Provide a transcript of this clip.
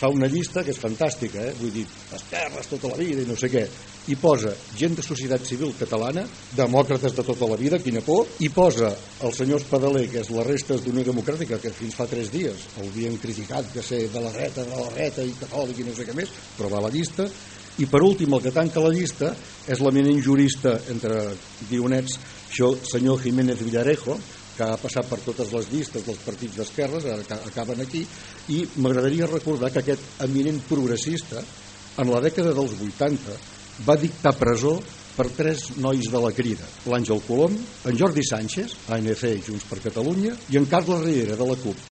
fa una llista que és fantàstica, vull dir, esquerres tota la vida i no sé què, i posa gent de societat civil catalana, demòcrates de tota la vida, quina por, i posa el senyor Espadaler, que és les restes d'Unió Democràtica, que fins fa 3 dies el havien criticat de ser de la dreta i catòlic i no sé què més, però va a la llista, i per últim el que tanca la llista és l'eminent jurista, entre dionets, senyor Jiménez Villarejo, que ha passat per totes les llistes dels partits d'esquerres, acaben aquí, i m'agradaria recordar que aquest eminent progressista, en la dècada dels 80, va dictar presó per 3 nois de la Crida, l'Àngel Colom, en Jordi Sánchez, ANC Junts per Catalunya, i en Carles Riera, de la CUP.